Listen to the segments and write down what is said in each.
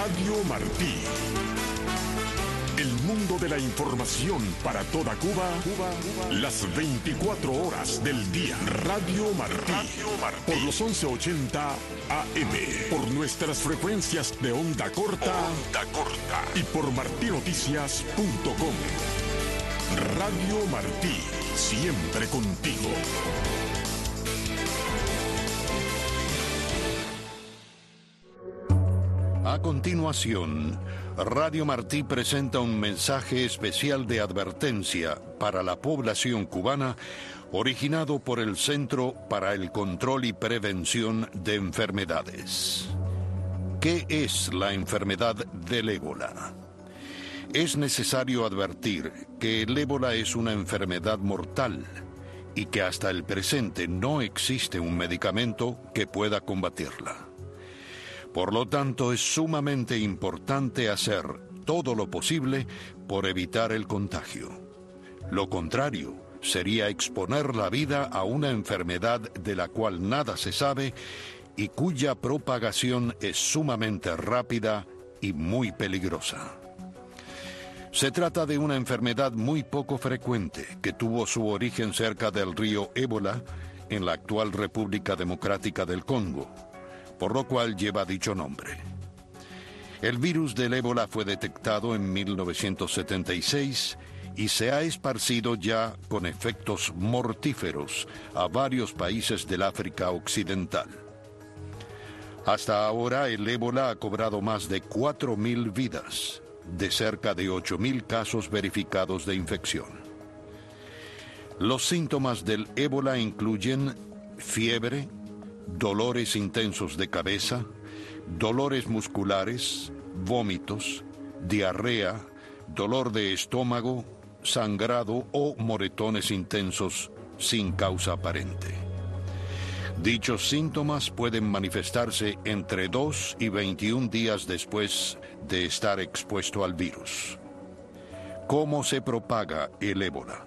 Radio Martí. El mundo de la información para toda Cuba, las 24 horas del día. Radio Martí. Por los 1180 AM. Por nuestras frecuencias de onda corta. Y por martinoticias.com. Radio Martí. Siempre contigo. A continuación, Radio Martí presenta un mensaje especial de advertencia para la población cubana, originado por el Centro para el Control y Prevención de Enfermedades. ¿Qué es la enfermedad del ébola? Es necesario advertir que el ébola es una enfermedad mortal y que hasta el presente no existe un medicamento que pueda combatirla. Por lo tanto, es sumamente importante hacer todo lo posible por evitar el contagio. Lo contrario sería exponer la vida a una enfermedad de la cual nada se sabe y cuya propagación es sumamente rápida y muy peligrosa. Se trata de una enfermedad muy poco frecuente que tuvo su origen cerca del río Ébola, en la actual República Democrática del Congo, por lo cual lleva dicho nombre. El virus del ébola fue detectado en 1976 y se ha esparcido ya con efectos mortíferos a varios países del África Occidental. Hasta ahora el ébola ha cobrado más de 4.000 vidas, de cerca de 8.000 casos verificados de infección. Los síntomas del ébola incluyen fiebre, dolores intensos de cabeza, dolores musculares, vómitos, diarrea, dolor de estómago, sangrado o moretones intensos sin causa aparente. Dichos síntomas pueden manifestarse entre 2 y 21 días después de estar expuesto al virus. ¿Cómo se propaga el ébola?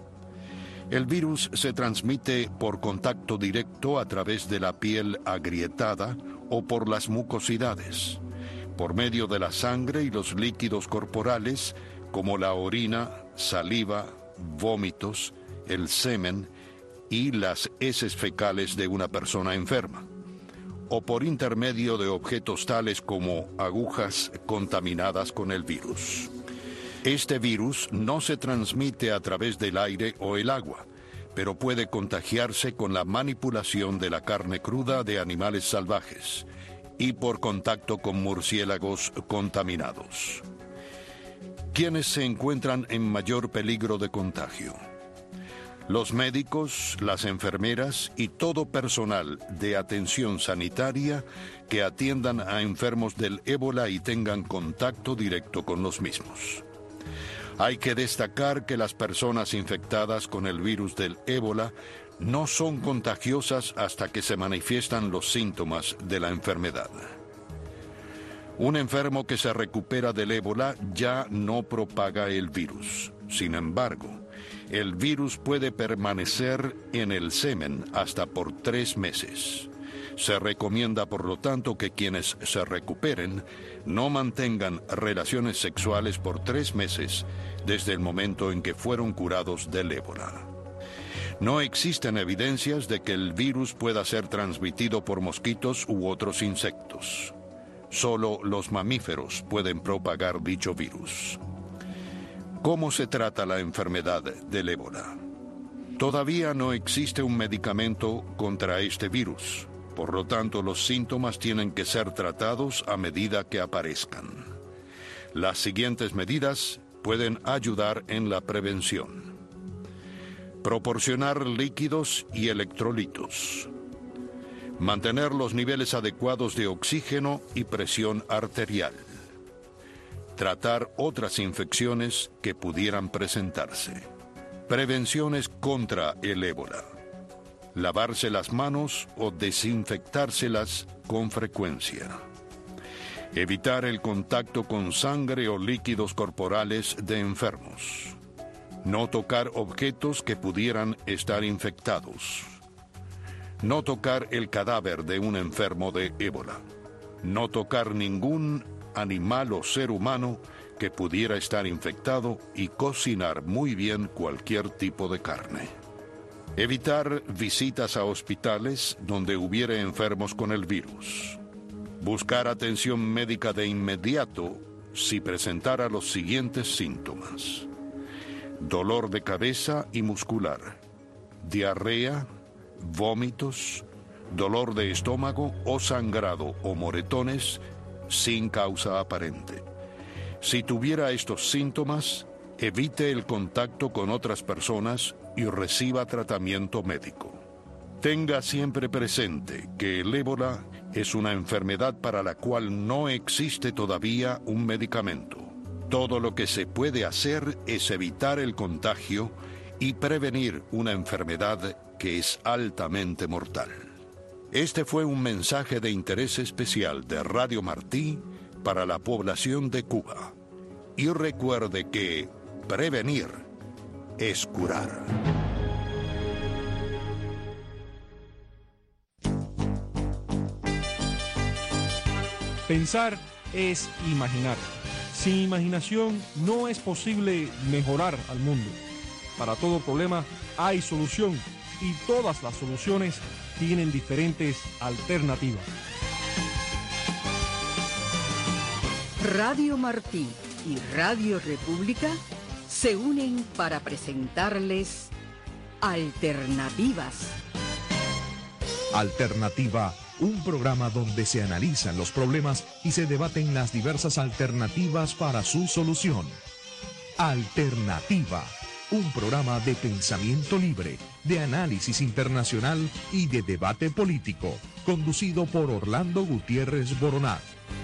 El virus se transmite por contacto directo a través de la piel agrietada o por las mucosidades, por medio de la sangre y los líquidos corporales como la orina, saliva, vómitos, el semen y las heces fecales de una persona enferma, o por intermedio de objetos tales como agujas contaminadas con el virus. Este virus no se transmite a través del aire o el agua, pero puede contagiarse con la manipulación de la carne cruda de animales salvajes y por contacto con murciélagos contaminados. ¿Quiénes se encuentran en mayor peligro de contagio? Los médicos, las enfermeras y todo personal de atención sanitaria que atiendan a enfermos del ébola y tengan contacto directo con los mismos. Hay que destacar que las personas infectadas con el virus del ébola no son contagiosas hasta que se manifiestan los síntomas de la enfermedad. Un enfermo que se recupera del ébola ya no propaga el virus. Sin embargo, el virus puede permanecer en el semen hasta por 3 meses. Se recomienda, por lo tanto, que quienes se recuperen no mantengan relaciones sexuales por 3 meses desde el momento en que fueron curados del ébola. No existen evidencias de que el virus pueda ser transmitido por mosquitos u otros insectos. Solo los mamíferos pueden propagar dicho virus. ¿Cómo se trata la enfermedad del ébola? Todavía no existe un medicamento contra este virus. Por lo tanto, los síntomas tienen que ser tratados a medida que aparezcan. Las siguientes medidas pueden ayudar en la prevención. Proporcionar líquidos y electrolitos. Mantener los niveles adecuados de oxígeno y presión arterial. Tratar otras infecciones que pudieran presentarse. Prevenciones contra el ébola. Lavarse las manos o desinfectárselas con frecuencia. Evitar el contacto con sangre o líquidos corporales de enfermos. No tocar objetos que pudieran estar infectados. No tocar el cadáver de un enfermo de ébola. No tocar ningún animal o ser humano que pudiera estar infectado y cocinar muy bien cualquier tipo de carne. Evitar visitas a hospitales donde hubiera enfermos con el virus. Buscar atención médica de inmediato si presentara los siguientes síntomas: dolor de cabeza y muscular, diarrea, vómitos, dolor de estómago o sangrado o moretones sin causa aparente. Si tuviera estos síntomas, evite el contacto con otras personas y reciba tratamiento médico. Tenga siempre presente que el ébola es una enfermedad para la cual no existe todavía un medicamento. Todo lo que se puede hacer es evitar el contagio y prevenir una enfermedad que es altamente mortal. Este fue un mensaje de interés especial de Radio Martí para la población de Cuba. Y recuerde que prevenir es curar. Pensar es imaginar. Sin imaginación no es posible mejorar al mundo. Para todo problema hay solución y todas las soluciones tienen diferentes alternativas. Radio Martí y Radio República se unen para presentarles Alternativas. Alternativa, un programa donde se analizan los problemas y se debaten las diversas alternativas para su solución. Alternativa, un programa de pensamiento libre, de análisis internacional y de debate político, conducido por Orlando Gutiérrez Boronat.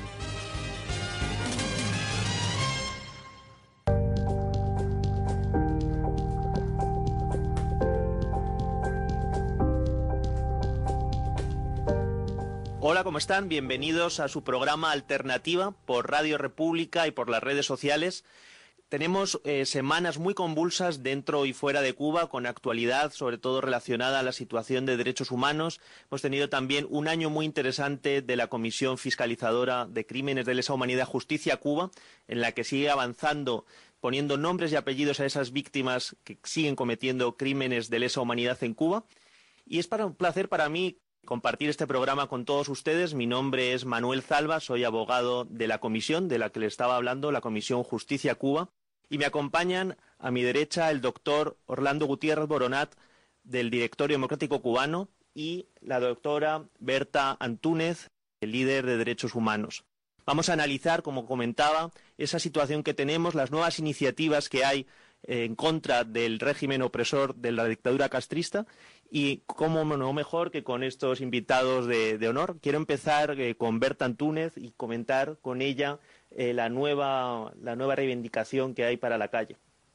Hola, ¿cómo están? Bienvenidos a su programa Alternativa por Radio República y por las redes sociales. Tenemos semanas muy convulsas dentro y fuera de Cuba, con actualidad, sobre todo relacionada a la situación de derechos humanos. Hemos tenido también un año muy interesante de la Comisión Fiscalizadora de Crímenes de Lesa Humanidad Justicia Cuba, en la que sigue avanzando, poniendo nombres y apellidos a esas víctimas que siguen cometiendo crímenes de lesa humanidad en Cuba. Y es un placer para mí compartir este programa con todos ustedes. Mi nombre es Manuel Zalba, soy abogado de la comisión de la que les estaba hablando, la Comisión Justicia Cuba, y me acompañan a mi derecha el doctor Orlando Gutiérrez Boronat, del Directorio Democrático Cubano, y la doctora Berta Antúnez, el líder de Derechos Humanos. Vamos a analizar, como comentaba, esa situación que tenemos, las nuevas iniciativas que hay en contra del régimen opresor de la dictadura castrista, y cómo no mejor que con estos invitados de honor. Quiero empezar con Berta Antúnez y comentar con ella la nueva reivindicación que hay para la calle.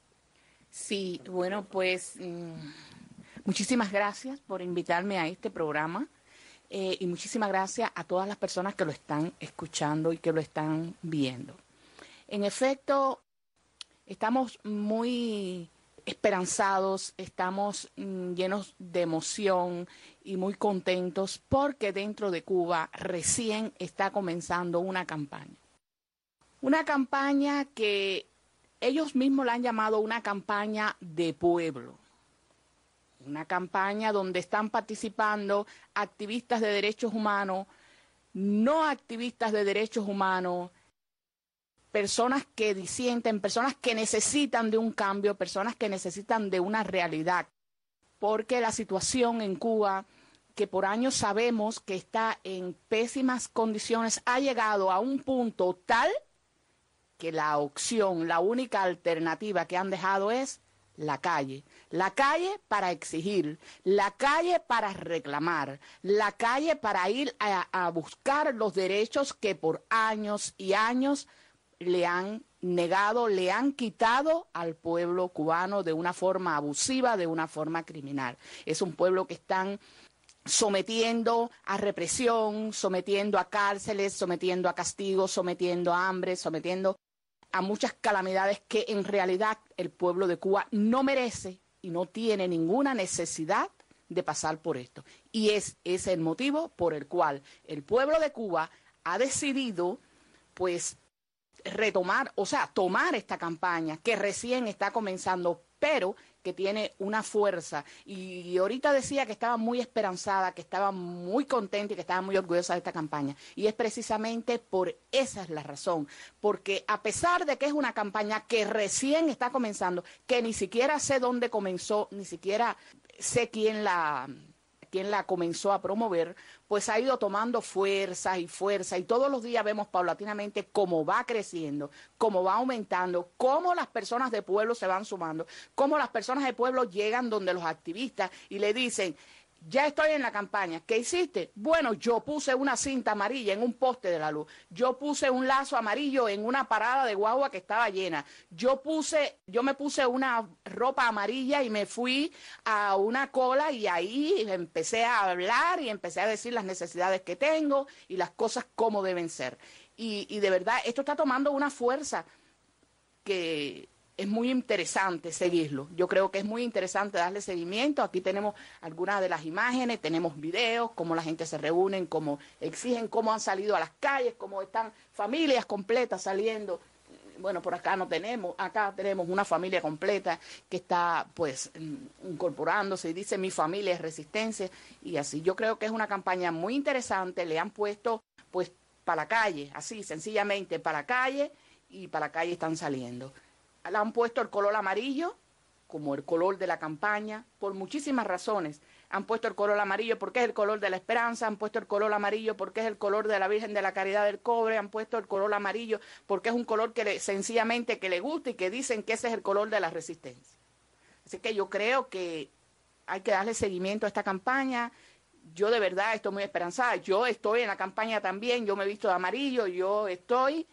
Sí, bueno, pues muchísimas gracias por invitarme a este programa y muchísimas gracias a todas las personas que lo están escuchando y que lo están viendo. En efecto, estamos muy esperanzados, estamos llenos de emoción y muy contentos porque dentro de Cuba recién está comenzando una campaña. Una campaña que ellos mismos la han llamado una campaña de pueblo. Una campaña donde están participando activistas de derechos humanos, no activistas de derechos humanos, personas que disienten, personas que necesitan de un cambio, personas que necesitan de una realidad, porque la situación en Cuba, que por años sabemos que está en pésimas condiciones, ha llegado a un punto tal que la opción, la única alternativa que han dejado es la calle para exigir, la calle para reclamar, la calle para ir a buscar los derechos que por años y años le han negado, le han quitado al pueblo cubano de una forma abusiva, de una forma criminal. Es un pueblo que están sometiendo a represión, sometiendo a cárceles, sometiendo a castigos, sometiendo a hambre, sometiendo a muchas calamidades que en realidad el pueblo de Cuba no merece y no tiene ninguna necesidad de pasar por esto. Y es ese el motivo por el cual el pueblo de Cuba ha decidido, pues, retomar, o sea, tomar esta campaña que recién está comenzando, pero que tiene una fuerza. Y ahorita decía que estaba muy esperanzada, que estaba muy contenta y que estaba muy orgullosa de esta campaña. Y es precisamente por esa es la razón. Porque a pesar de que es una campaña que recién está comenzando, que ni siquiera sé dónde comenzó, ni siquiera sé quién la comenzó a promover, pues ha ido tomando fuerza y fuerza, y todos los días vemos paulatinamente cómo va creciendo, cómo va aumentando, cómo las personas de pueblo se van sumando, cómo las personas de pueblo llegan donde los activistas y le dicen: ya estoy en la campaña. ¿Qué hiciste? Bueno, yo puse una cinta amarilla en un poste de la luz. Yo puse un lazo amarillo en una parada de guagua que estaba llena. Yo me puse una ropa amarilla y me fui a una cola y ahí empecé a hablar y empecé a decir las necesidades que tengo y las cosas como deben ser. Y de verdad, esto está tomando una fuerza que es muy interesante seguirlo. Yo creo que es muy interesante darle seguimiento. Aquí tenemos algunas de las imágenes, tenemos videos, cómo la gente se reúne, cómo exigen, cómo han salido a las calles, cómo están familias completas saliendo. Bueno, por acá no tenemos, acá tenemos una familia completa que está pues incorporándose y dice: mi familia es resistencia, y así. Yo creo que es una campaña muy interesante. Le han puesto pues para la calle, así sencillamente para la calle, y para la calle están saliendo. Le han puesto el color amarillo como el color de la campaña por muchísimas razones. Han puesto el color amarillo porque es el color de la esperanza, han puesto el color amarillo porque es el color de la Virgen de la Caridad del Cobre, han puesto el color amarillo porque es un color que sencillamente que le gusta y que dicen que ese es el color de la resistencia. Así que yo creo que hay que darle seguimiento a esta campaña. Yo de verdad estoy muy esperanzada. Yo estoy en la campaña también, yo me he visto de amarillo, yo estoy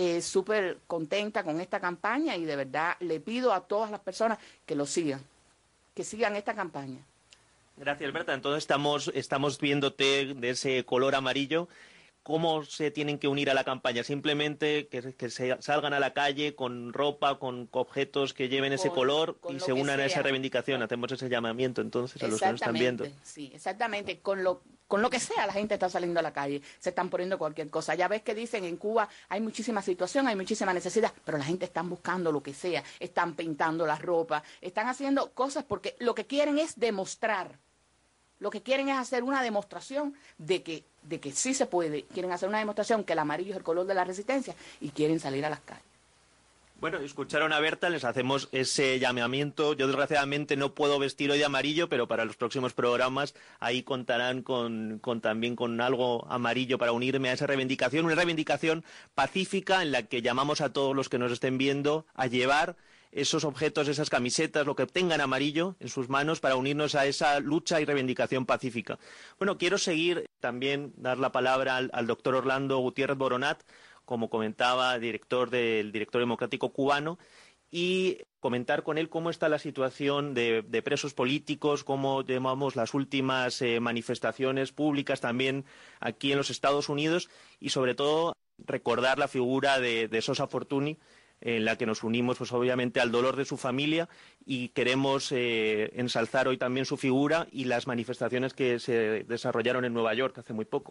súper contenta con esta campaña, y de verdad le pido a todas las personas que lo sigan, que sigan esta campaña. Gracias, Berta. Entonces estamos viéndote de ese color amarillo. ¿Cómo se tienen que unir a la campaña? Simplemente que se salgan a la calle con ropa, con objetos que lleven ese color y se unan a esa reivindicación. Hacemos ese llamamiento entonces a los que nos están viendo. Sí, exactamente. Con lo que sea, la gente está saliendo a la calle, se están poniendo cualquier cosa. Ya ves que dicen, en Cuba hay muchísima situación, hay muchísima necesidad, pero la gente está buscando lo que sea, están pintando la ropa, están haciendo cosas porque lo que quieren es demostrar. Lo que quieren es hacer una demostración de que sí se puede. Quieren hacer una demostración que el amarillo es el color de la resistencia y quieren salir a las calles. Bueno, escucharon a Berta, les hacemos ese llamamiento. Yo desgraciadamente no puedo vestir hoy de amarillo, pero para los próximos programas ahí contarán también con algo amarillo para unirme a esa reivindicación, una reivindicación pacífica en la que llamamos a todos los que nos estén viendo a llevar esos objetos, esas camisetas, lo que tengan amarillo en sus manos para unirnos a esa lucha y reivindicación pacífica. Bueno, quiero seguir también, dar la palabra al doctor Orlando Gutiérrez Boronat, como comentaba, director del Directorio Democrático Cubano, y comentar con él cómo está la situación de presos políticos, cómo llevamos las últimas manifestaciones públicas también aquí en los Estados Unidos, y sobre todo recordar la figura de Sosa Fortuny, en la que nos unimos pues obviamente al dolor de su familia, y queremos ensalzar hoy también su figura y las manifestaciones que se desarrollaron en Nueva York hace muy poco.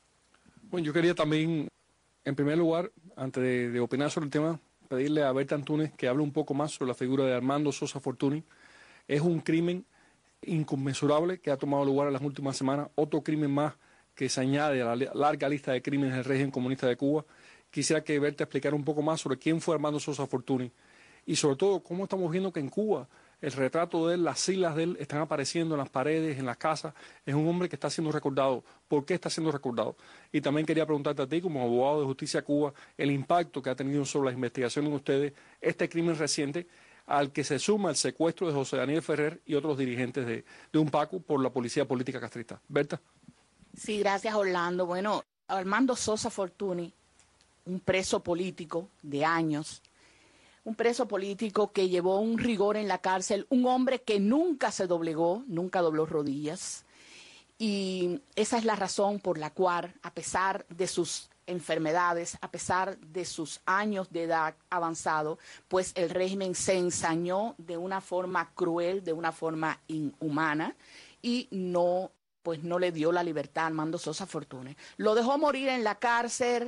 Bueno, yo quería también, en primer lugar, antes de opinar sobre el tema, pedirle a Berta Antúnez que hable un poco más sobre la figura de Armando Sosa Fortuny. Es un crimen inconmensurable que ha tomado lugar en las últimas semanas, otro crimen más que se añade a la larga lista de crímenes del régimen comunista de Cuba. Quisiera que Berta explicara un poco más sobre quién fue Armando Sosa Fortuny y sobre todo cómo estamos viendo que en Cuba el retrato de él, las siglas de él están apareciendo en las paredes, en las casas. Es un hombre que está siendo recordado. ¿Por qué está siendo recordado? Y también quería preguntarte a ti, como abogado de Justicia Cuba, el impacto que ha tenido sobre las investigaciones de ustedes este crimen reciente, al que se suma el secuestro de José Daniel Ferrer y otros dirigentes de UNPACU por la policía política castrista. Berta. Sí, gracias, Orlando. Bueno, Armando Sosa Fortuny, un preso político de años, un preso político que llevó un rigor en la cárcel, un hombre que nunca se doblegó, nunca dobló rodillas, y esa es la razón por la cual, a pesar de sus enfermedades, a pesar de sus años de edad avanzado, pues el régimen se ensañó de una forma cruel, de una forma inhumana, y no le dio la libertad a Armando Sosa Fortuny. Lo dejó morir en la cárcel,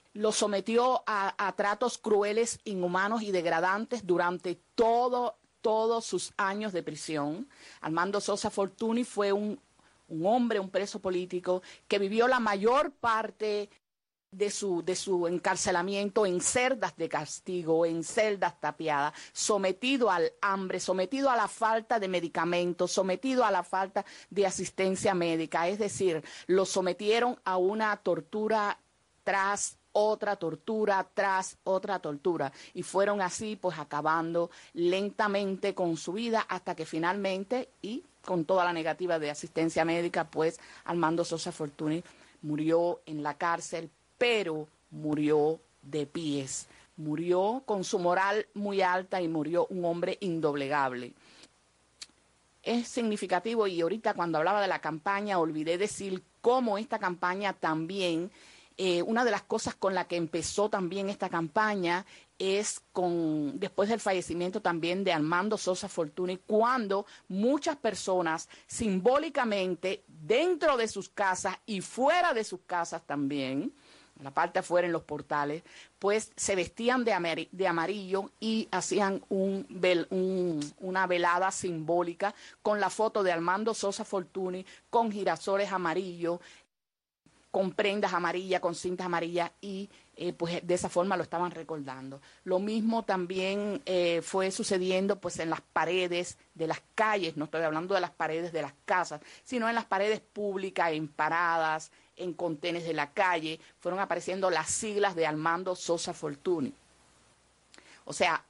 lo sometió a tratos crueles, inhumanos y degradantes durante todos sus años de prisión. Armando Sosa Fortuny fue un hombre, un preso político, que vivió la mayor parte de su encarcelamiento en celdas de castigo, en celdas tapiadas, sometido al hambre, sometido a la falta de medicamentos, sometido a la falta de asistencia médica. Es decir, lo sometieron a una tortura tras otra tortura, tras otra tortura, y fueron así pues acabando lentamente con su vida hasta que finalmente, y con toda la negativa de asistencia médica, pues Armando Sosa Fortuny murió en la cárcel, pero murió de pies, murió con su moral muy alta y murió un hombre indoblegable. Es significativo, y ahorita cuando hablaba de la campaña olvidé decir cómo esta campaña también, una de las cosas con la que empezó también esta campaña es después del fallecimiento también de Armando Sosa Fortuny, cuando muchas personas simbólicamente dentro de sus casas y fuera de sus casas también, en la parte afuera en los portales, pues se vestían de amarillo y hacían una velada simbólica con la foto de Armando Sosa Fortuny, con girasoles amarillos, con prendas amarillas, con cintas amarillas, y pues de esa forma lo estaban recordando. Lo mismo también fue sucediendo pues en las paredes de las calles, no estoy hablando de las paredes de las casas, sino en las paredes públicas, en paradas, en contenes de la calle, fueron apareciendo las siglas de Armando Sosa Fortuny. O sea,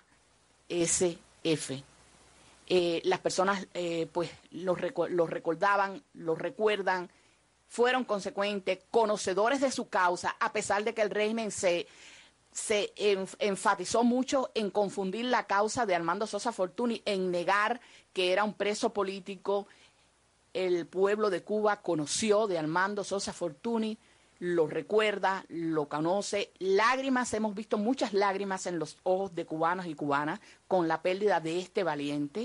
ASF. Las personas pues los recordaban, los recuerdan, fueron consecuentes, conocedores de su causa, a pesar de que el régimen se enfatizó mucho en confundir la causa de Armando Sosa Fortuny, en negar que era un preso político. El pueblo de Cuba conoció de Armando Sosa Fortuny, lo recuerda, lo conoce. Lágrimas, hemos visto muchas lágrimas en los ojos de cubanos y cubanas con la pérdida de este valiente.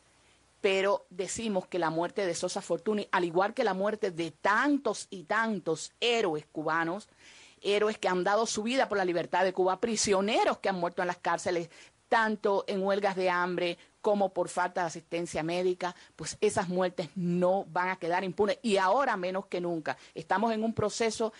Pero decimos que la muerte de Sosa Fortuny, al igual que la muerte de tantos y tantos héroes cubanos, héroes que han dado su vida por la libertad de Cuba, prisioneros que han muerto en las cárceles, tanto en huelgas de hambre como por falta de asistencia médica, pues esas muertes no van a quedar impunes, y ahora menos que nunca. Estamos en un proceso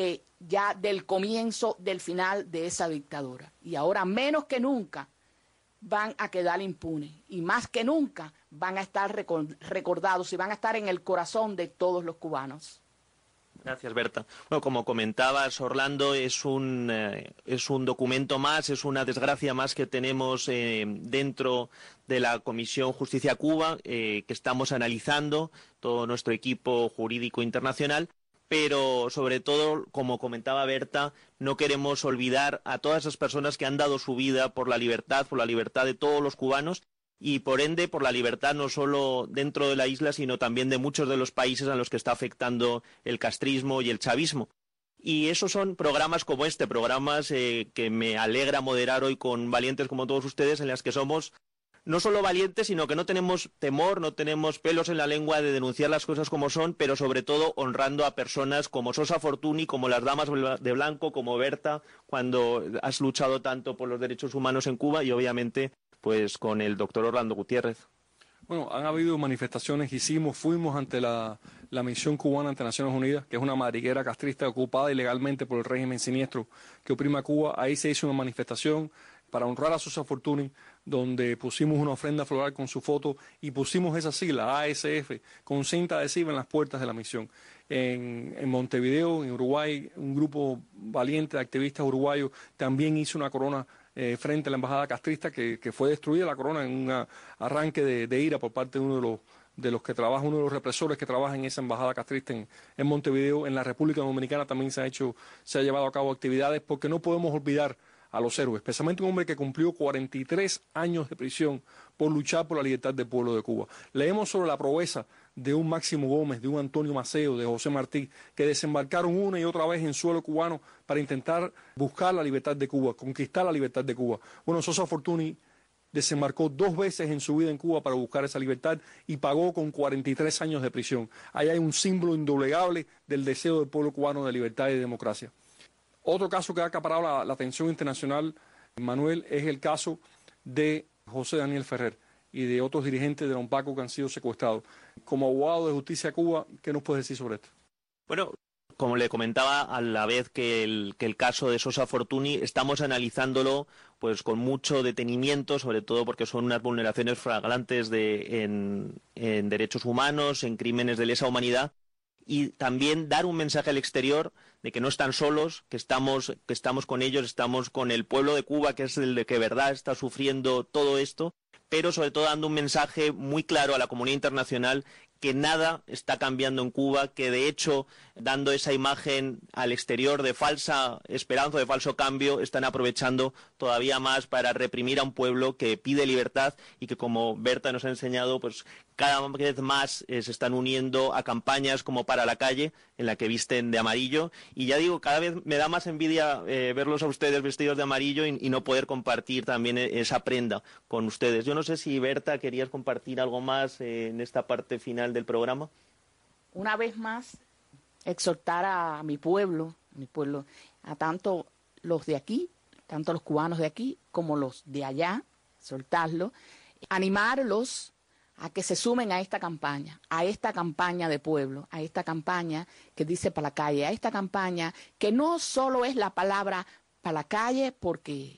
ya del comienzo del final de esa dictadura, y ahora menos que nunca van a quedar impunes, y más que nunca van a estar recordados y van a estar en el corazón de todos los cubanos. Gracias, Berta. Bueno, como comentabas, Orlando, es un documento más, es una desgracia más que tenemos dentro de la Comisión Justicia Cuba, que estamos analizando, todo nuestro equipo jurídico internacional. Pero sobre todo, como comentaba Berta, no queremos olvidar a todas esas personas que han dado su vida por la libertad de todos los cubanos, y por ende por la libertad no solo dentro de la isla, sino también de muchos de los países a los que está afectando el castrismo y el chavismo. Y esos son programas como este, programas que me alegra moderar hoy con valientes como todos ustedes, en las que somos no solo valientes, sino que no tenemos temor, no tenemos pelos en la lengua de denunciar las cosas como son, pero sobre todo honrando a personas como Sosa Fortuny, como las damas de blanco, como Berta, cuando has luchado tanto por los derechos humanos en Cuba, y obviamente pues con el doctor Orlando Gutiérrez. Bueno, han habido manifestaciones, fuimos ante la misión cubana ante Naciones Unidas, que es una madriguera castrista ocupada ilegalmente por el régimen siniestro que oprime a Cuba. Ahí se hizo una manifestación para honrar a Sosa Fortuny, donde pusimos una ofrenda floral con su foto y pusimos esa sigla, ASF, con cinta adhesiva en las puertas de la misión. En Montevideo, en Uruguay, un grupo valiente de activistas uruguayos también hizo una corona frente a la embajada castrista, que fue destruida la corona en un arranque de ira por parte de uno de los que trabaja, uno de los represores que trabaja en esa embajada castrista en Montevideo. En la República Dominicana también se ha llevado a cabo actividades, porque no podemos olvidar a los héroes, especialmente un hombre que cumplió 43 años de prisión por luchar por la libertad del pueblo de Cuba. Leemos sobre la proeza de un Máximo Gómez, de un Antonio Maceo, de José Martí, que desembarcaron una y otra vez en suelo cubano para intentar buscar la libertad de Cuba, conquistar la libertad de Cuba. Bueno, Sosa Fortuny desembarcó 2 veces en su vida en Cuba para buscar esa libertad y pagó con 43 años de prisión. Ahí hay un símbolo indoblegable del deseo del pueblo cubano de libertad y de democracia. Otro caso que ha acaparado la atención internacional, Manuel, es el caso de José Daniel Ferrer y de otros dirigentes de la UNPACO que han sido secuestrados. Como abogado de Justicia de Cuba, ¿qué nos puedes decir sobre esto? Bueno, como le comentaba, a la vez que el caso de Sosa Fortuny, estamos analizándolo pues con mucho detenimiento, sobre todo porque son unas vulneraciones flagrantes en derechos humanos, en crímenes de lesa humanidad, y también dar un mensaje al exterior de que no están solos, que estamos con ellos, estamos con el pueblo de Cuba, que es el de que de verdad está sufriendo todo esto, pero sobre todo dando un mensaje muy claro a la comunidad internacional que nada está cambiando en Cuba, que de hecho, dando esa imagen al exterior de falsa esperanza, de falso cambio, están aprovechando todavía más para reprimir a un pueblo que pide libertad y que, como Berta nos ha enseñado, pues cada vez más se están uniendo a campañas como Para la Calle, en la que visten de amarillo. Y ya digo, cada vez me da más envidia verlos a ustedes vestidos de amarillo y no poder compartir también esa prenda con ustedes. Yo no sé si, Berta, querías compartir algo más en esta parte final del programa. Una vez más, exhortar a mi pueblo, a tanto los de aquí, tanto los cubanos de aquí como los de allá, exhortarlos, animarlos a que se sumen a esta campaña de pueblo, a esta campaña que dice Para la Calle, a esta campaña que no solo es la palabra para la calle porque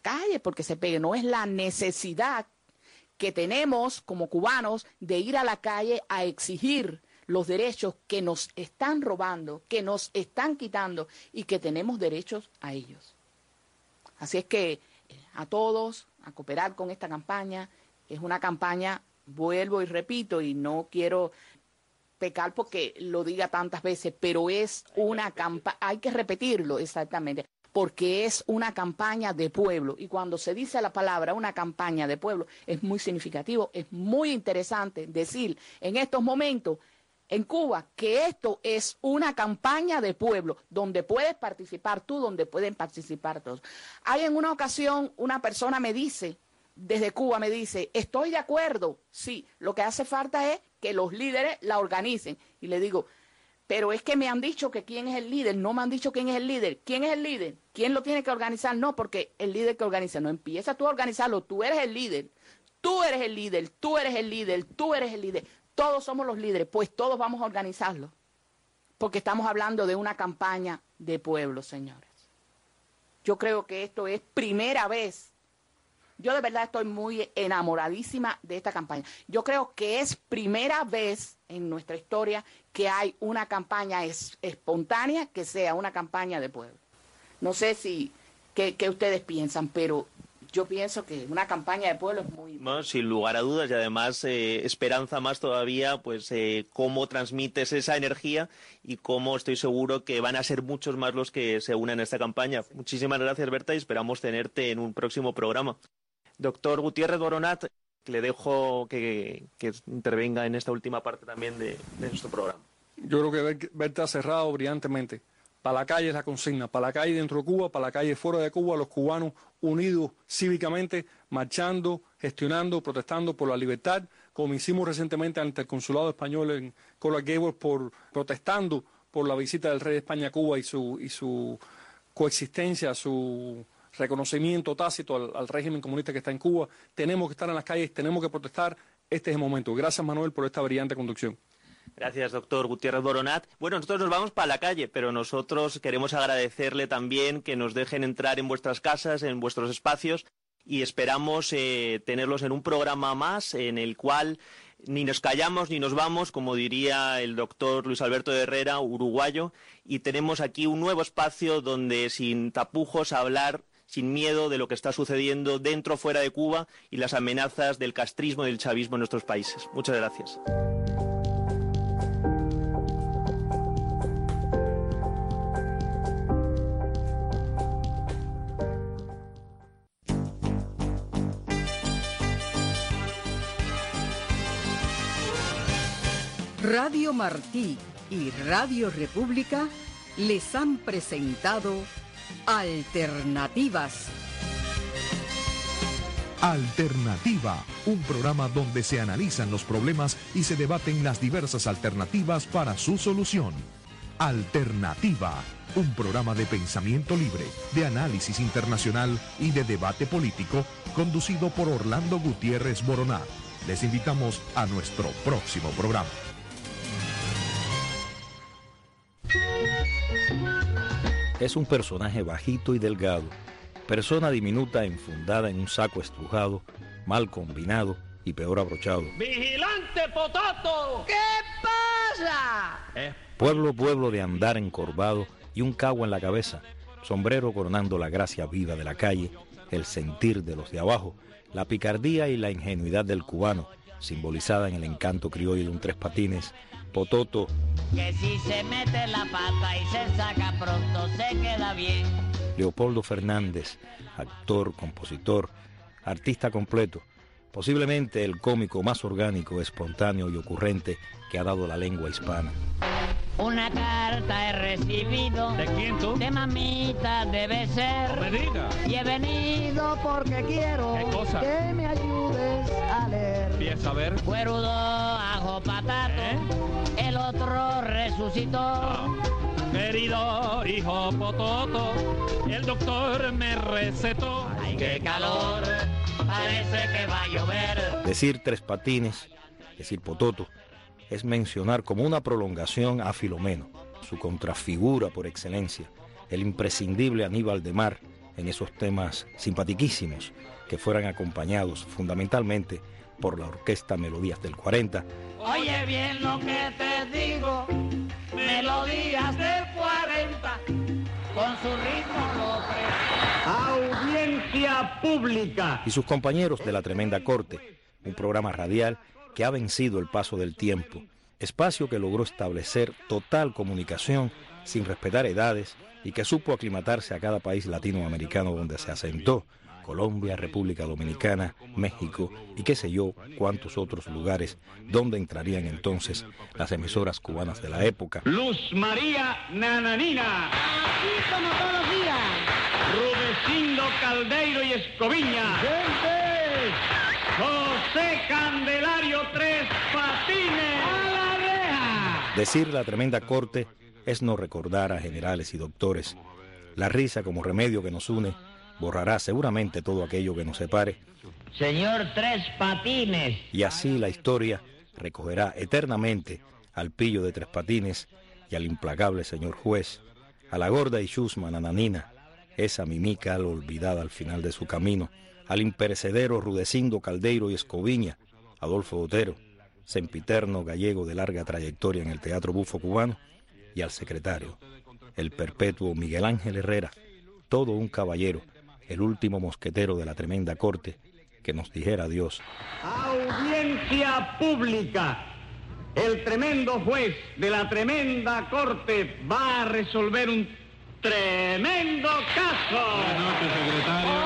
se pegue, no es la necesidad que tenemos como cubanos de ir a la calle a exigir los derechos que nos están robando, que nos están quitando y que tenemos derechos a ellos. Así es que a todos a cooperar con esta campaña. Es una campaña, vuelvo y repito, y no quiero pecar porque lo diga tantas veces, pero es una campaña, hay que repetirlo exactamente, porque es una campaña de pueblo. Y cuando se dice la palabra una campaña de pueblo, es muy significativo, es muy interesante decir en estos momentos en Cuba que esto es una campaña de pueblo, donde puedes participar tú, donde pueden participar todos. Hay en una ocasión una persona me dice, desde Cuba me dice, estoy de acuerdo, sí, lo que hace falta es que los líderes la organicen. Y le digo, pero es que me han dicho que quién es el líder, no me han dicho quién es el líder. ¿Quién es el líder? ¿Quién lo tiene que organizar? No, porque el líder que organiza, no empieza tú a organizarlo, tú eres el líder, tú eres el líder, tú eres el líder, tú eres el líder. Todos somos los líderes, pues todos vamos a organizarlo, porque estamos hablando de una campaña de pueblo, señores. Yo creo que esto es primera vez. Yo de verdad estoy muy enamoradísima de esta campaña. Yo creo que es primera vez en nuestra historia que hay una campaña espontánea que sea una campaña de pueblo. No sé qué ustedes piensan, pero yo pienso que una campaña de pueblo es muy... Bueno, sin lugar a dudas, y además esperanza más todavía, pues cómo transmites esa energía y cómo estoy seguro que van a ser muchos más los que se unan a esta campaña. Muchísimas gracias, Berta, y esperamos tenerte en un próximo programa. Doctor Gutiérrez Boronat, le dejo que intervenga en esta última parte también de nuestro programa. Yo creo que Berta ha cerrado brillantemente. Para la calle es la consigna, para la calle dentro de Cuba, para la calle fuera de Cuba, los cubanos unidos cívicamente, marchando, gestionando, protestando por la libertad, como hicimos recientemente ante el consulado español en Coral Gables, protestando por la visita del rey de España a Cuba y su coexistencia, su reconocimiento tácito al régimen comunista que está en Cuba. Tenemos que estar en las calles, tenemos que protestar. Este es el momento. Gracias, Manuel, por esta brillante conducción. Gracias, doctor Gutiérrez Boronat. Bueno, nosotros nos vamos para la calle, pero nosotros queremos agradecerle también que nos dejen entrar en vuestras casas, en vuestros espacios, y esperamos tenerlos en un programa más en el cual ni nos callamos ni nos vamos, como diría el doctor Luis Alberto de Herrera, uruguayo, y tenemos aquí un nuevo espacio donde sin tapujos hablar sin miedo de lo que está sucediendo dentro o fuera de Cuba y las amenazas del castrismo y del chavismo en nuestros países. Muchas gracias. Radio Martí y Radio República les han presentado Alternativas. Alternativa, un programa donde se analizan los problemas y se debaten las diversas alternativas para su solución. Alternativa, un programa de pensamiento libre, de análisis internacional y de debate político, conducido por Orlando Gutiérrez Boroná. Les invitamos a nuestro próximo programa. Es un personaje bajito y delgado, persona diminuta enfundada en un saco estrujado, mal combinado y peor abrochado. ¡Vigilante Potato! ¿Qué pasa? Pueblo de andar encorvado y un cagua en la cabeza, sombrero coronando la gracia viva de la calle, el sentir de los de abajo, la picardía y la ingenuidad del cubano, simbolizada en el encanto criollo de un tres patines. Pototo, que si se mete la pata y se saca pronto se queda bien. Leopoldo Fernández, actor, compositor, artista completo, posiblemente el cómico más orgánico, espontáneo y ocurrente que ha dado la lengua hispana. Una carta he recibido. ¿De quién tú? De mamita debe ser. No me digas. Y he venido porque quiero. ¿Qué cosa? Que me ayudes a leer. Empieza a ver. Cuerudo, ajo, patato. El otro resucitó. Querido hijo Pototo, el doctor me recetó. Ay, qué calor, parece que va a llover. Decir tres patines, decir Pototo, es mencionar como una prolongación a Filomeno, su contrafigura por excelencia, el imprescindible Aníbal de Mar en esos temas simpatiquísimos que fueran acompañados fundamentalmente por la orquesta Melodías del 40. Oye bien lo que te digo, Melodías del 40, con su ritmo lo Audiencia pública. Y sus compañeros de La Tremenda Corte, un programa radial que ha vencido el paso del tiempo, espacio que logró establecer total comunicación sin respetar edades y que supo aclimatarse a cada país latinoamericano donde se asentó, Colombia, República Dominicana, México y qué sé yo cuántos otros lugares donde entrarían entonces las emisoras cubanas de la época. Luz María Nananina. Así como todos los días. Rudecindo Caldeiro y Escoviña. ¡Gente! José Candelario Tres Patines. ¡A la reja! Decir La Tremenda Corte es no recordar a generales y doctores. La risa como remedio que nos une borrará seguramente todo aquello que nos separe. Señor Tres Patines. Y así la historia recogerá eternamente al pillo de Tres Patines y al implacable señor juez, a la gorda y chusma Nananina, esa mimica olvidada al final de su camino, al imperecedero Rudecindo Caldeiro y Escoviña, Adolfo Otero, sempiterno gallego de larga trayectoria en el teatro bufo cubano, y al secretario, el perpetuo Miguel Ángel Herrera, todo un caballero, el último mosquetero de La Tremenda Corte, que nos dijera adiós. Audiencia pública. El tremendo juez de La Tremenda Corte va a resolver un tremendo caso. Buenas noches, secretario.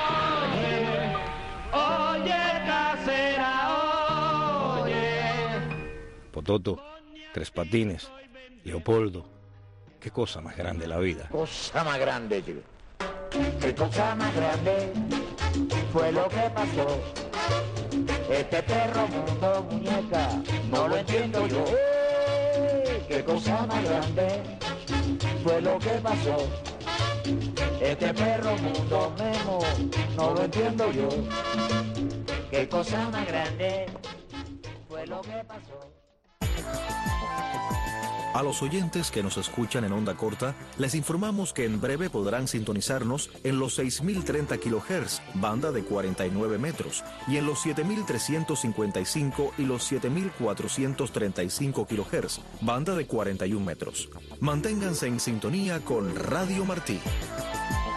Oye, casera, oye. Pototo, Tres Patines, Leopoldo, qué cosa más grande la vida. Cosa más grande, chico. Qué cosa más grande fue lo que pasó. Este perro mundo muñeca, no lo entiendo yo. Qué cosa más grande fue lo que pasó. Este perro mundo memo, no lo entiendo yo. Qué cosa más grande fue lo que pasó. A los oyentes que nos escuchan en onda corta, les informamos que en breve podrán sintonizarnos en los 6.030 kHz, banda de 49 metros, y en los 7.355 y los 7.435 kHz, banda de 41 metros. Manténganse en sintonía con Radio Martí.